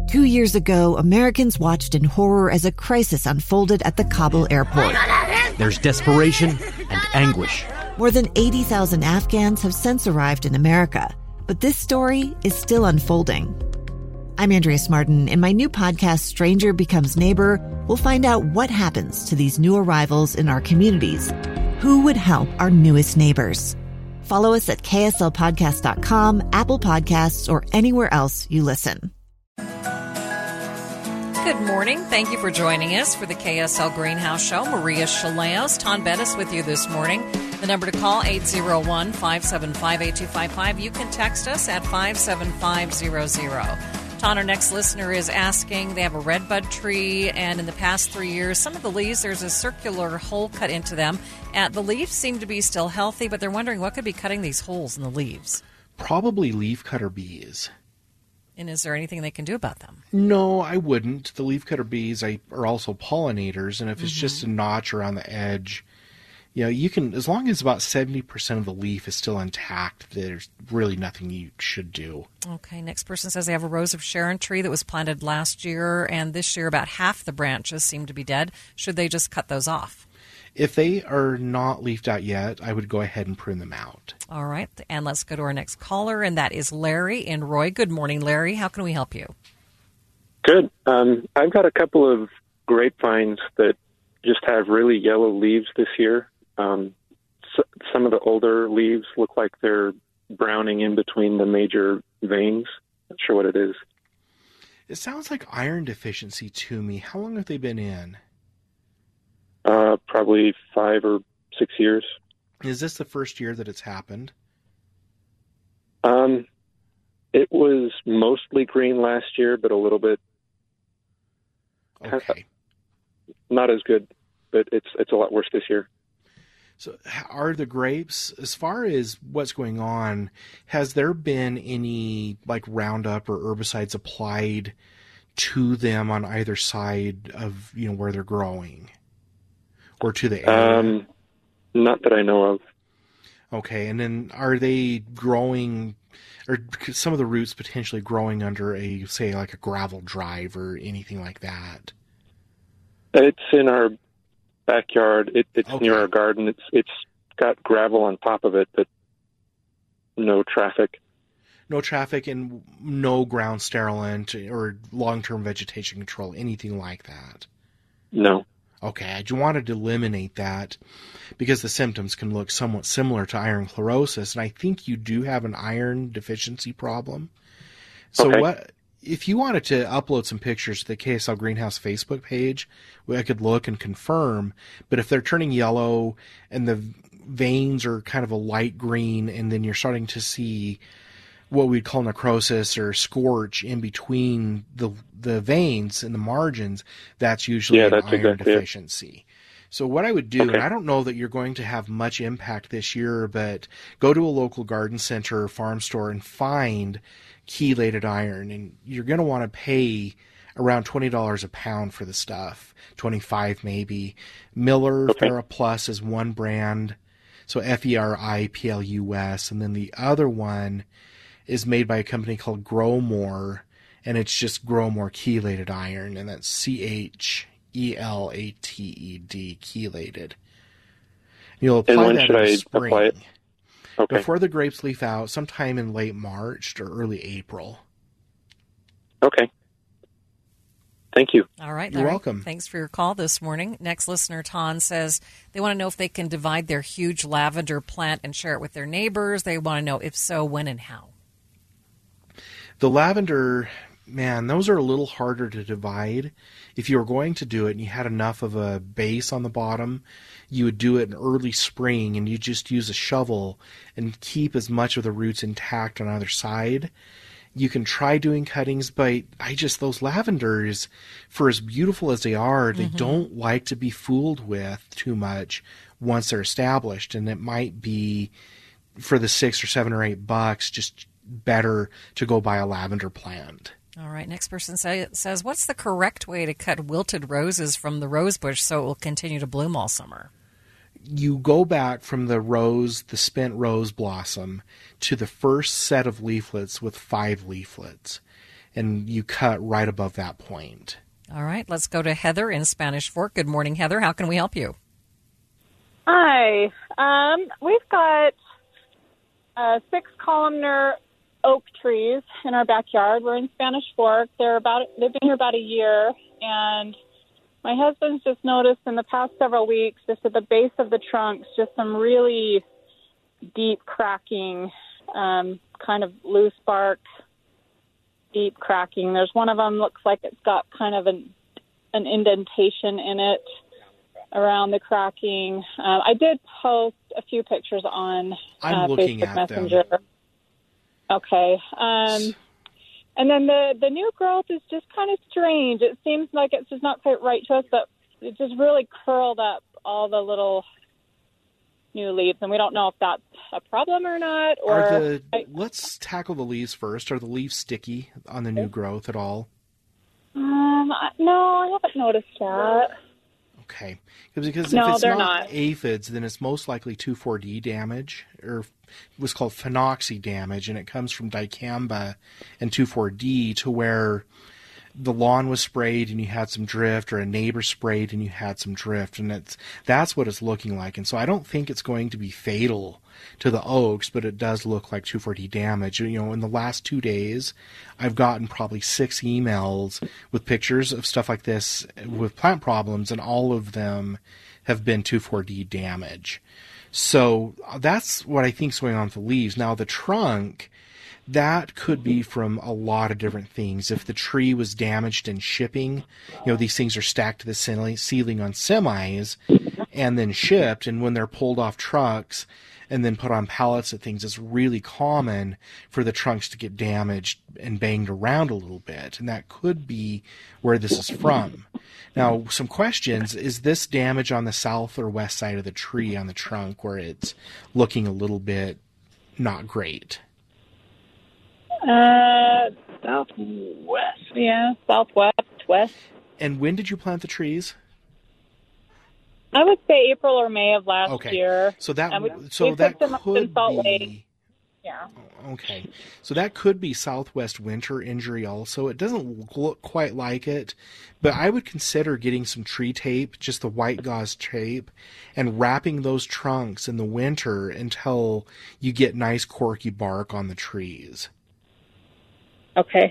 2 years ago, Americans watched in horror as a crisis unfolded at the Kabul airport. There's desperation and anguish. More than 80,000 Afghans have since arrived in America, but this story is still unfolding. I'm Andrea Martin. In my new podcast, Stranger Becomes Neighbor, we'll find out what happens to these new arrivals in our communities. Who would help our newest neighbors? Follow us at kslpodcast.com, Apple Podcasts, or anywhere else you listen. Good morning. Thank you for joining us for the KSL Greenhouse Show. Maria Shilaos, Ton Bettis with you this morning. The number to call, 801-575-8255. You can text us at 57500. Ton, our next listener is asking, they have a redbud tree, and in the past 3 years, some of the leaves, there's a circular hole cut into them. The leaves seem to be still healthy, but they're wondering what could be cutting these holes in the leaves. Probably leafcutter bees. And is there anything they can do about them? No, I wouldn't. The leafcutter bees are also pollinators, and if it's just a notch around the edge, you can, as long as about 70% of the leaf is still intact, there's really nothing you should do. Okay, next person says they have a Rose of Sharon tree that was planted last year, and this year about half the branches seem to be dead. Should they just cut those off? If they are not leafed out yet, I would go ahead and prune them out. All right, and let's go to our next caller, and that is Larry in Roy. Good morning, Larry. How can we help you? Good. I've got a couple of grapevines that just have really yellow leaves this year. Some of the older leaves look like they're browning in between the major veins. Not sure what it is. It sounds like iron deficiency to me. How long have they been in? Probably 5 or 6 years. Is this the first year that it's happened? It was mostly green last year, but a little bit. Okay. Not as good, but it's a lot worse this year. So are the grapes, as far as what's going on, has there been any Roundup or herbicides applied to them on either side of, where they're growing? Or to the area? Not that I know of. Okay, and then are they growing, or some of the roots potentially growing under a gravel drive or anything like that? It's in our backyard. It's okay. Near our garden. It's got gravel on top of it, but no traffic. No traffic and no ground sterilant or long-term vegetation control, anything like that? No. Okay, I just wanted to eliminate that because the symptoms can look somewhat similar to iron chlorosis, and I think you do have an iron deficiency problem. So okay. If you wanted to upload some pictures to the KSL Greenhouse Facebook page, I could look and confirm, but if they're turning yellow and the veins are kind of a light green and then you're starting to see what we'd call necrosis or scorch in between the veins and the margins, that's usually an iron deficiency. So what I would do, and I don't know that you're going to have much impact this year, but go to a local garden center or farm store and find chelated iron, and you're going to want to pay around $20 a pound for the stuff, $25 maybe. Miller TheraPlus is one brand, so FERIPLUS, and then the other one is made by a company called Growmore, and it's just Growmore chelated iron, and that's CHELATED, chelated. You'll apply and when that should in the I spring, apply it? Okay. before the grapes leaf out, sometime in late March or early April. Okay. Thank you. All right, You're Larry. welcome. Thanks for your call this morning. Next listener, Ton, says they want to know if they can divide their huge lavender plant and share it with their neighbors. They want to know if so, when and how. The lavender, man, those are a little harder to divide. If you were going to do it and you had enough of a base on the bottom, you would do it in early spring and you just use a shovel and keep as much of the roots intact on either side. You can try doing cuttings, but those lavenders, for as beautiful as they are, they don't like to be fooled with too much once they're established. And it might be, for the $6 or $7 or $8, just better to go buy a lavender plant. All right. Next person says, what's the correct way to cut wilted roses from the rose bush so it will continue to bloom all summer? You go back from the spent rose blossom, to the first set of leaflets with 5 leaflets. and you cut right above that point. All right, let's go to Heather in Spanish Fork. Good morning, Heather. How can we help you? Hi. We've got 6 columnar oak trees in our backyard. We're in Spanish Fork. They've been here about a year, and my husband's just noticed in the past several weeks, just at the base of the trunks, just some really deep cracking, kind of loose bark, deep cracking. There's one of them looks like it's got kind of an indentation in it around the cracking. I did post a few pictures on I'm looking Facebook at Messenger. them. Okay. And then the new growth is just kind of strange. It seems like it's just not quite right to us, but it just really curled up all the little new leaves, and we don't know if that's a problem or not. Or let's tackle the leaves first. Are the leaves sticky on the new growth at all? No, I haven't noticed that. Okay, because No, if it's they're not not. aphids, then it's most likely 2,4-D damage, or what's called phenoxy damage, and it comes from dicamba and 2,4-D, to where the lawn was sprayed and you had some drift, or a neighbor sprayed and you had some drift, and that's what it's looking like. And so I don't think it's going to be fatal to the oaks, but it does look like 2,4-D damage. You know, in the last 2 days, I've gotten probably 6 emails with pictures of stuff like this with plant problems, and all of them have been 2,4-D damage. So that's what I think is going on with the leaves. Now, the trunk, that could be from a lot of different things. If the tree was damaged in shipping, you know, these things are stacked to the ceiling on semis and then shipped, and when they're pulled off trucks and then put on pallets and things, it's really common for the trunks to get damaged and banged around a little bit, and that could be where this is from. Now, some questions. Is this damage on the south or west side of the tree on the trunk where it's looking a little bit not great? Southwest. Yeah, southwest, west. And when did you plant the trees? I would say April or May of last year. So that And we that picked them up in could Salt Lake. be. Yeah. Okay, so that could be southwest winter injury also. It doesn't look quite like it, but I would consider getting some tree tape, just the white gauze tape, and wrapping those trunks in the winter until you get nice corky bark on the trees. Okay.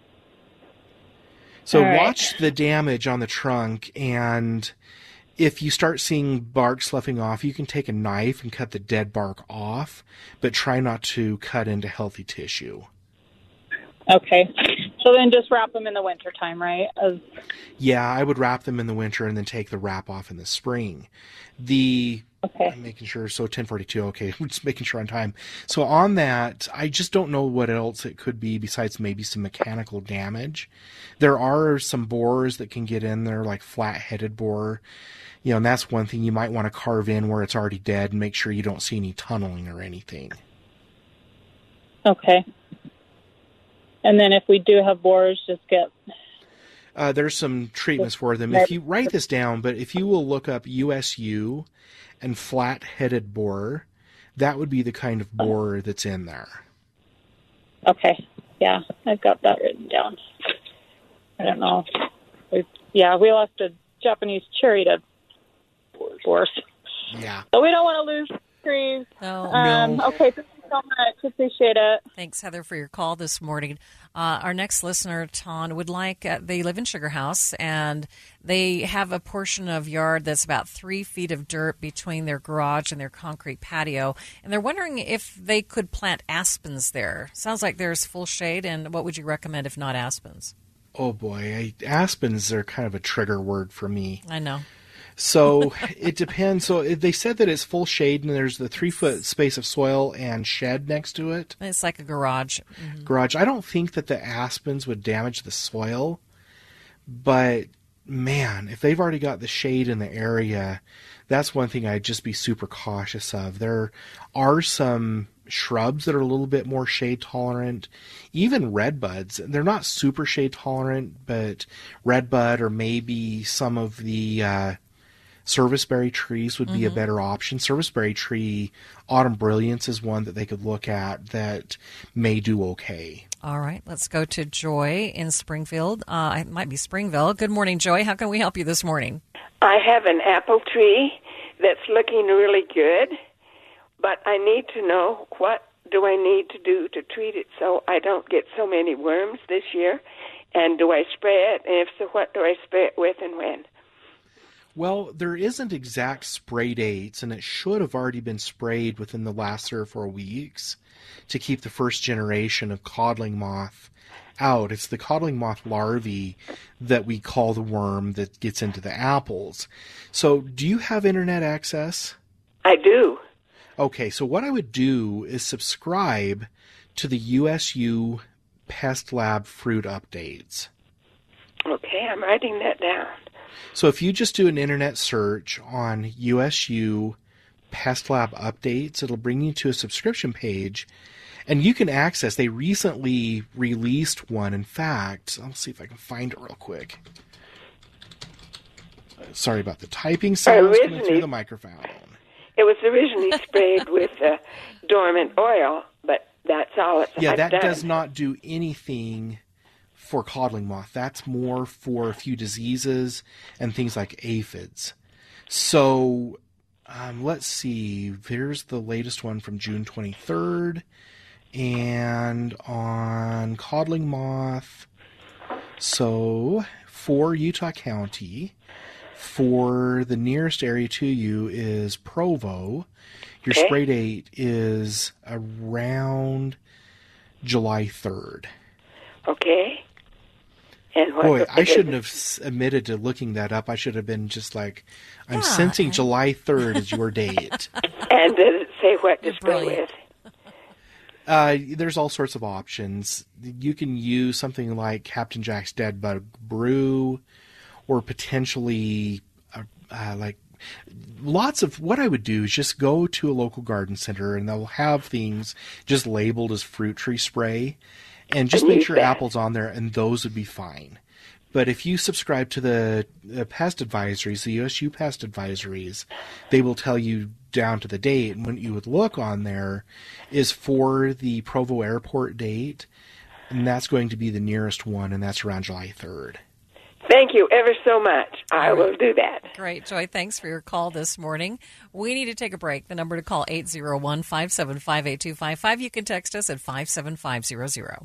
So All right. watch the damage on the trunk, and if you start seeing bark sloughing off, you can take a knife and cut the dead bark off, but try not to cut into healthy tissue. Okay. So then just wrap them in the wintertime, right? Yeah, I would wrap them in the winter and then take the wrap off in the spring. Okay. I'm making sure, so 10:42, okay, I'm just making sure on time. So on that, I just don't know what else it could be besides maybe some mechanical damage. There are some borers that can get in there, like flat-headed borer. You know, and that's one thing you might want to carve in where it's already dead and make sure you don't see any tunneling or anything. Okay. And then if we do have borers, just get... There's some treatments for them. If you write this down, but if you will look up USU and flat-headed borer, that would be the kind of borer that's in there. Okay. Yeah, I've got that written down. I don't know. We lost a Japanese cherry to borers. Yeah. So we don't want to lose trees. No. Okay, thank you so much. Appreciate it. Thanks, Heather, for your call this morning. Our next listener, Ton, would like, they live in Sugar House, and they have a portion of yard that's about 3 feet of dirt between their garage and their concrete patio, and they're wondering if they could plant aspens there. Sounds like there's full shade, and what would you recommend if not aspens? Oh boy, aspens are kind of a trigger word for me. I know. So it depends. So they said that it's full shade and there's the 3-foot space of soil and shed next to it. It's like a garage. Mm-hmm. Garage. I don't think that the aspens would damage the soil, but man, if they've already got the shade in the area, that's one thing I'd just be super cautious of. There are some shrubs that are a little bit more shade tolerant, even redbuds. They're not super shade tolerant, but redbud or maybe some of the serviceberry trees would be a better option. Serviceberry tree, Autumn Brilliance is one that they could look at that may do okay. All right, let's go to Joy in Springfield. It might be Springville. Good morning, Joy. How can we help you this morning? I have an apple tree that's looking really good, but I need to know what do I need to do to treat it so I don't get so many worms this year, and do I spray it, and if so, what do I spray it with and when? Well, there isn't exact spray dates, and it should have already been sprayed within the last 3 or 4 weeks to keep the first generation of codling moth out. It's the codling moth larvae that we call the worm that gets into the apples. So do you have internet access? I do. Okay, so what I would do is subscribe to the USU Pest Lab fruit updates. Okay, I'm writing that down. So if you just do an internet search on USU Pest Lab updates, it'll bring you to a subscription page, and you can access. They recently released one. In fact, I'll see if I can find it real quick. Sorry about the typing sounds coming through the microphone. It was originally sprayed with dormant oil, but that's all it's Yeah, that done. does not do anything for codling moth. That's more for a few diseases and things like aphids. So let's see. There's the latest one from June 23rd. And on codling moth, so for Utah County, for the nearest area to you is Provo. Your spray date is around July 3rd. Okay. And what Boy, I shouldn't have admitted to looking that up. I should have been just like, I'm sensing July 3rd is your date. And does it say what to spray with? There's all sorts of options. You can use something like Captain Jack's Dead Bug Brew, or potentially like lots of. What I would do is just go to a local garden center, and they'll have things just labeled as fruit tree spray, and just make sure apple's on there, and those would be fine. But if you subscribe to the pest advisories, the USU pest advisories, they will tell you down to the date. And what you would look on there is for the Provo Airport date, and that's going to be the nearest one, and that's around July 3rd. Thank you ever so much. I will do that. Great, Joy. Thanks for your call this morning. We need to take a break. The number to call, 801-575-8255. You can text us at 57500.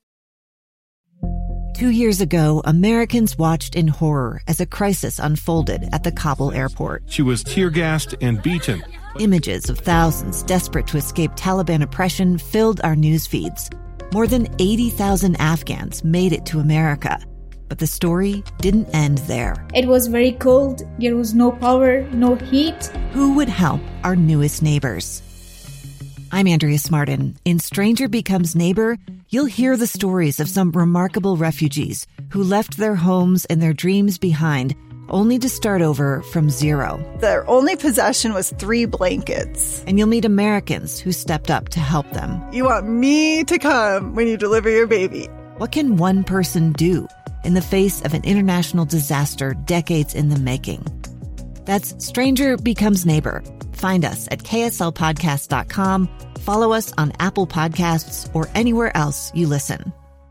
2 years ago, Americans watched in horror as a crisis unfolded at the Kabul airport. She was tear-gassed and beaten. Images of thousands desperate to escape Taliban oppression filled our news feeds. More than 80,000 Afghans made it to America. But the story didn't end there. It was very cold. There was no power, no heat. Who would help our newest neighbors? I'm Andrea Smartin. In Stranger Becomes Neighbor, you'll hear the stories of some remarkable refugees who left their homes and their dreams behind, only to start over from zero. Their only possession was 3 blankets. And you'll meet Americans who stepped up to help them. You want me to come when you deliver your baby. What can one person do in the face of an international disaster decades in the making? That's Stranger Becomes Neighbor. Find us at kslpodcast.com. Follow us on Apple Podcasts or anywhere else you listen.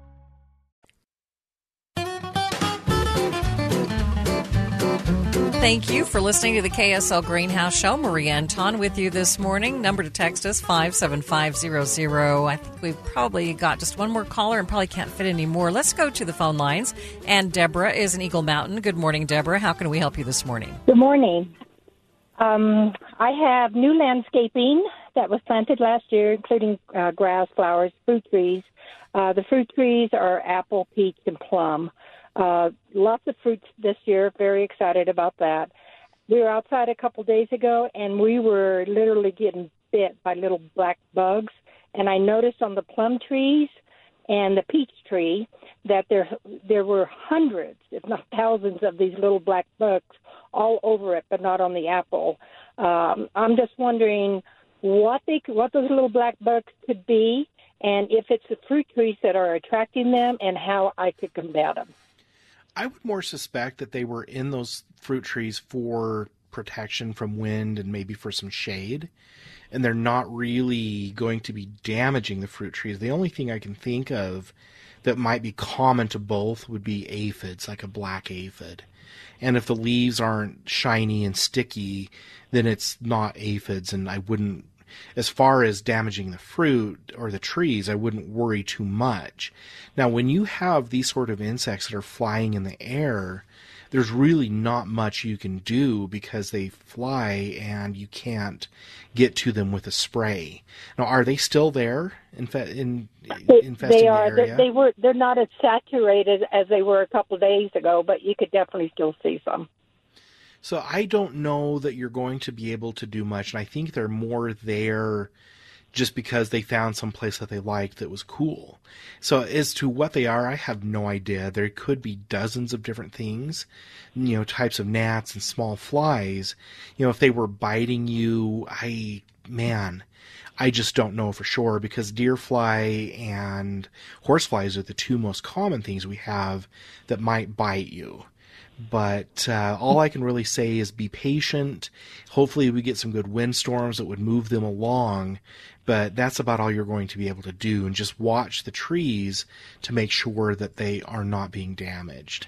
Thank you for listening to the KSL Greenhouse Show. Maria Anton with you this morning. Number to text us, 57500. I think we've probably got just one more caller and probably can't fit any more. Let's go to the phone lines. And Deborah is in Eagle Mountain. Good morning, Deborah. How can we help you this morning? Good morning. I have new landscaping that was planted last year, including grass, flowers, fruit trees. The fruit trees are apple, peach, and plum. Lots of fruits this year. Very excited about that. We were outside a couple days ago, and we were literally getting bit by little black bugs. And I noticed on the plum trees and the peach tree that there were hundreds, if not thousands, of these little black bugs all over it, but not on the apple. I'm just wondering what those little black bugs could be, and if it's the fruit trees that are attracting them, and how I could combat them. I would more suspect that they were in those fruit trees for protection from wind and maybe for some shade. And they're not really going to be damaging the fruit trees. The only thing I can think of that might be common to both would be aphids, like a black aphid. And if the leaves aren't shiny and sticky, then it's not aphids, and I wouldn't, as far as damaging the fruit or the trees, I wouldn't worry too much. Now, when you have these sort of insects that are flying in the air, there's really not much you can do because they fly and you can't get to them with a spray. Now, are they still there infesting they are. the area? They're not as saturated as they were a couple of days ago, but you could definitely still see some. So I don't know that you're going to be able to do much, and I think they're more there just because they found some place that they liked that was cool. So as to what they are, I have no idea. There could be dozens of different things, types of gnats and small flies. If they were biting you, I just don't know for sure, because deer fly and horse flies are the two most common things we have that might bite you. But all I can really say is be patient. Hopefully we get some good windstorms that would move them along, but that's about all you're going to be able to do, and just watch the trees to make sure that they are not being damaged.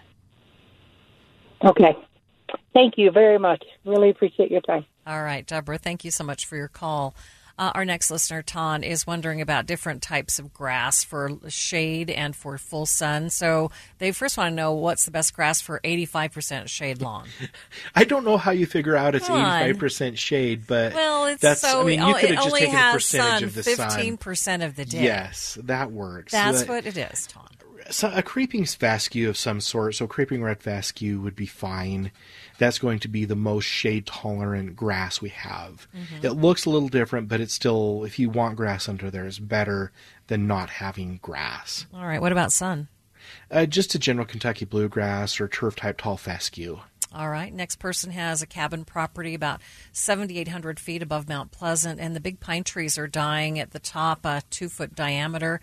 Okay. Thank you very much. Really appreciate your time. All right, Deborah, thank you so much for your call. Our next listener, Ton, is wondering about different types of grass for shade and for full sun. So they first want to know what's the best grass for 85% shade lawn. I don't know how you figure out it's 85% shade, but you could have just taken a percentage of the sun. 15% of the day. Yes, that works. That's what it is, Ton. So a creeping fescue of some sort, so creeping red fescue would be fine. That's going to be the most shade-tolerant grass we have. Mm-hmm. It looks a little different, but it's still, if you want grass under there, it's better than not having grass. All right, what about sun? Just a general Kentucky bluegrass or turf-type tall fescue. All right. Next person has a cabin property about 7,800 feet above Mount Pleasant, and the big pine trees are dying at the top, 2-foot diameter,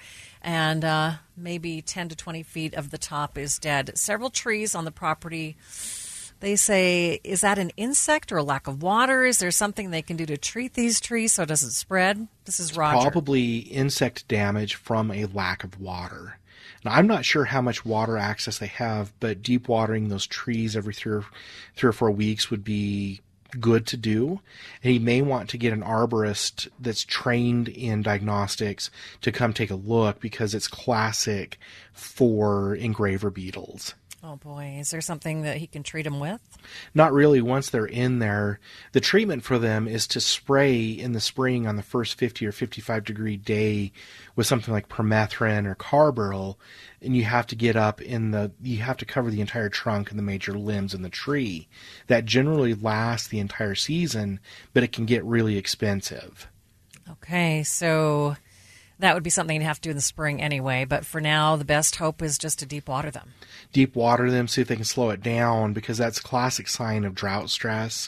and maybe 10 to 20 feet of the top is dead. Several trees on the property. They say, is that an insect or a lack of water? Is there something they can do to treat these trees so it doesn't spread? This is Roger. Probably insect damage from a lack of water. Now, I'm not sure how much water access they have, but deep watering those trees every three or 4 weeks would be good to do. And you may want to get an arborist that's trained in diagnostics to come take a look, because it's classic for engraver beetles. Oh, boy. Is there something that he can treat them with? Not really. Once they're in there, the treatment for them is to spray in the spring on the first 50 or 55 degree day with something like permethrin or carbaryl, and you have to you have to cover the entire trunk and the major limbs in the tree. That generally lasts the entire season, but it can get really expensive. Okay, so that would be something you'd have to do in the spring anyway, but for now, the best hope is just to deep water them. Deep water them, see if they can slow it down, because that's a classic sign of drought stress.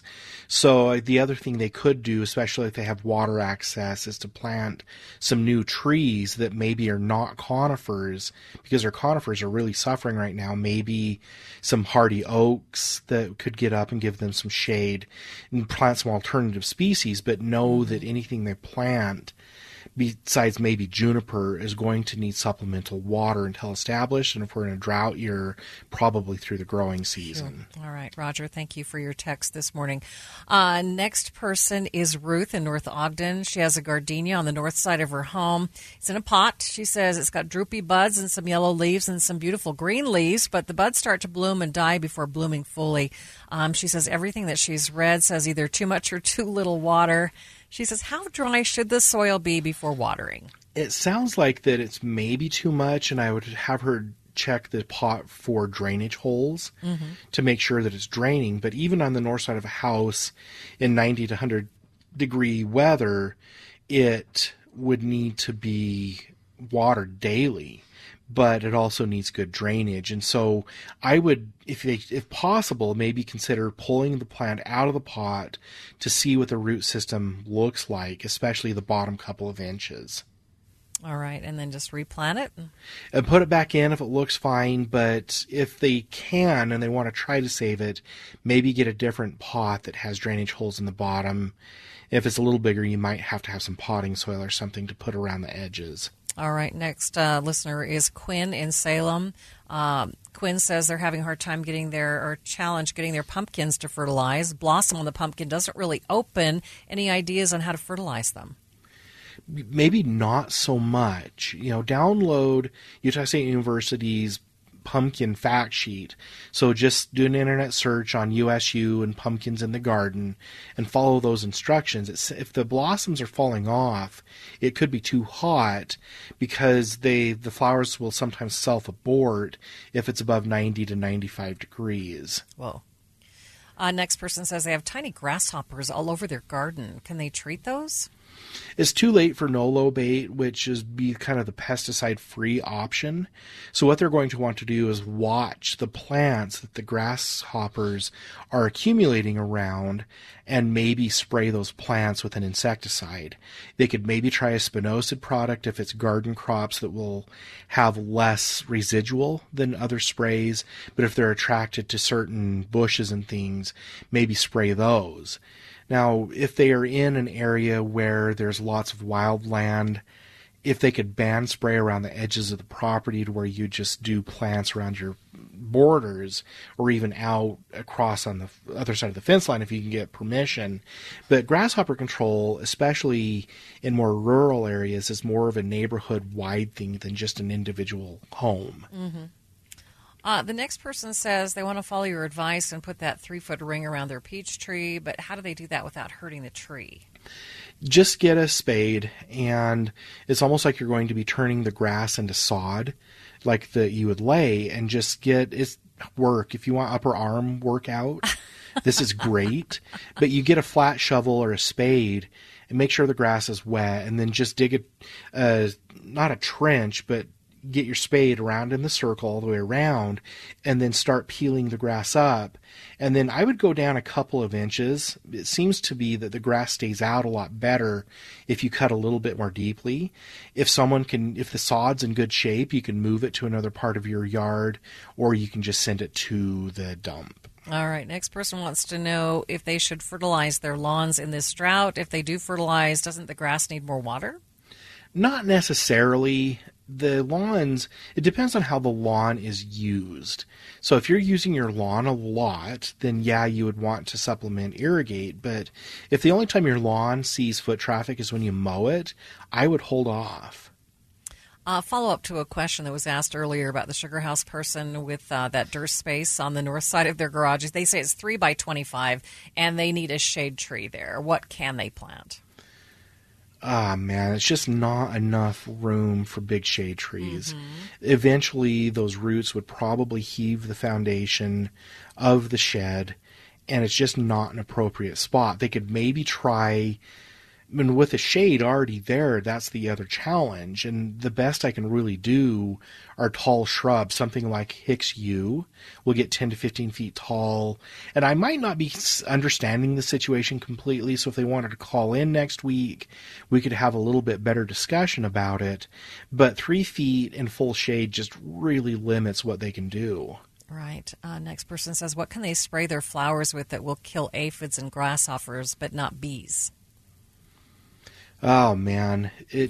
So the other thing they could do, especially if they have water access, is to plant some new trees that maybe are not conifers, because our conifers are really suffering right now. Maybe some hardy oaks that could get up and give them some shade, and plant some alternative species, but know that anything they plant, besides maybe juniper, is going to need supplemental water until established. And if we're in a drought year, probably through the growing season. Sure. All right, Roger, thank you for your text this morning. Next person is Ruth in North Ogden. She has a gardenia on the north side of her home. It's in a pot. She says it's got droopy buds and some yellow leaves and some beautiful green leaves, but the buds start to bloom and die before blooming fully. She says everything that she's read says either too much or too little water. She says, how dry should the soil be before watering? It sounds like that it's maybe too much, and I would have her check the pot for drainage holes to make sure that it's draining. But even on the north side of a house in 90 to 100 degree weather, it would need to be watered daily. But it also needs good drainage. And so I would, if possible, maybe consider pulling the plant out of the pot to see what the root system looks like, especially the bottom couple of inches. All right, and then just replant it? And put it back in if it looks fine, but if they can and they want to try to save it, maybe get a different pot that has drainage holes in the bottom. If it's a little bigger, you might have to have some potting soil or something to put around the edges. All right, next listener is Quinn in Salem. Quinn says they're having a hard time getting their pumpkins to fertilize. Blossom on the pumpkin doesn't really open. Any ideas on how to fertilize them? Maybe not so much. Download Utah State University's pumpkin fact sheet. So just do an internet search on USU and pumpkins in the garden and follow those instructions. If the blossoms are falling off, it could be too hot because the flowers will sometimes self-abort if it's above 90 to 95 degrees. Whoa. Next person says they have tiny grasshoppers all over their garden. Can they treat those? It's too late for no-low bait, which is be kind of the pesticide-free option. So what they're going to want to do is watch the plants that the grasshoppers are accumulating around and maybe spray those plants with an insecticide. They could maybe try a spinosad product if it's garden crops that will have less residual than other sprays, but if they're attracted to certain bushes and things, maybe spray those. Now, if they are in an area where there's lots of wildland, if they could ban spray around the edges of the property to where you just do plants around your borders or even out across on the other side of the fence line if you can get permission. But grasshopper control, especially in more rural areas, is more of a neighborhood-wide thing than just an individual home. Mm-hmm. The next person says they want to follow your advice and put that 3-foot ring around their peach tree, but how do they do that without hurting the tree? Just get a spade, and it's almost like you're going to be turning the grass into sod, like you would lay, and just it's work. If you want upper arm workout, this is great. But you get a flat shovel or a spade and make sure the grass is wet, and then just dig not a trench, but get your spade around in the circle all the way around and then start peeling the grass up. And then I would go down a couple of inches. It seems to be that the grass stays out a lot better if you cut a little bit more deeply. If the sod's in good shape, you can move it to another part of your yard or you can just send it to the dump. All right. Next person wants to know if they should fertilize their lawns in this drought. If they do fertilize, doesn't the grass need more water? Not necessarily. The lawns, it depends on how the lawn is used. So if you're using your lawn a lot, then yeah, you would want to supplement irrigate. But if the only time your lawn sees foot traffic is when you mow it, I would hold off. Follow up to a question that was asked earlier about the sugar house person with that dirt space on the north side of their garage. They say it's 3 by 25 and they need a shade tree there. What can they plant? Man, it's just not enough room for big shade trees. Mm-hmm. Eventually, those roots would probably heave the foundation of the shed, and it's just not an appropriate spot. They could maybe try, with the shade already there, that's the other challenge. And the best I can really do are tall shrubs, something like Hicks yew will get 10 to 15 feet tall. And I might not be understanding the situation completely, so if they wanted to call in next week, we could have a little bit better discussion about it. But 3 feet in full shade just really limits what they can do. Right. Next person says, what can they spray their flowers with that will kill aphids and grasshoppers, but not bees? Oh man, the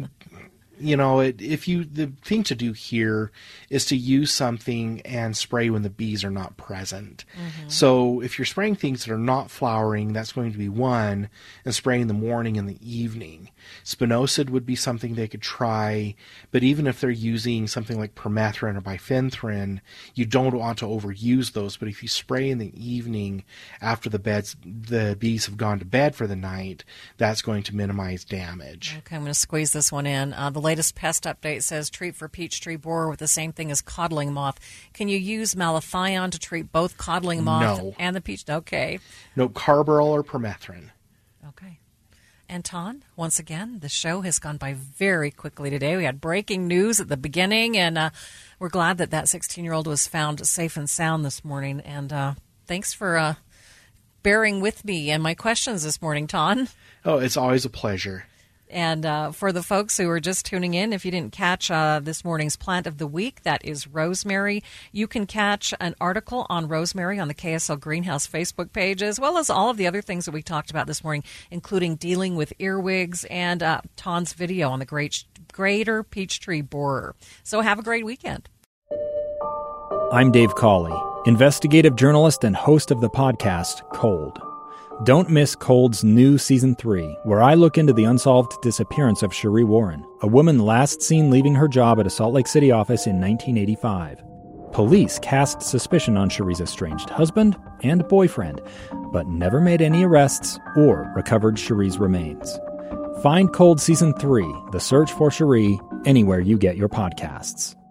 thing to do here is to use something and spray when the bees are not present. Mm-hmm. So if you're spraying things that are not flowering, that's going to be one, and spray in the morning and the evening. Spinosad would be something they could try, but even if they're using something like permethrin or bifenthrin, you don't want to overuse those. But if you spray in the evening after the bees have gone to bed for the night, that's going to minimize damage. Okay, I'm going to squeeze this one in. The latest pest update says treat for peach tree borer with the same thing as codling moth. Can you use malathion to treat both codling moth and the peach? Okay. No, carbaryl or permethrin. Okay. And Ton, once again, the show has gone by very quickly today. We had breaking news at the beginning, and we're glad that 16-year-old was found safe and sound this morning. And thanks for bearing with me and my questions this morning, Ton. Oh, it's always a pleasure. And for the folks who are just tuning in, if you didn't catch this morning's plant of the week, that is rosemary. You can catch an article on rosemary on the KSL Greenhouse Facebook page, as well as all of the other things that we talked about this morning, including dealing with earwigs and Ton's video on the greater Peachtree borer. So have a great weekend. I'm Dave Cawley, investigative journalist and host of the podcast Cold. Don't miss Cold's new Season 3, where I look into the unsolved disappearance of Cherie Warren, a woman last seen leaving her job at a Salt Lake City office in 1985. Police cast suspicion on Cherie's estranged husband and boyfriend, but never made any arrests or recovered Cherie's remains. Find Cold Season 3, The Search for Cherie, anywhere you get your podcasts.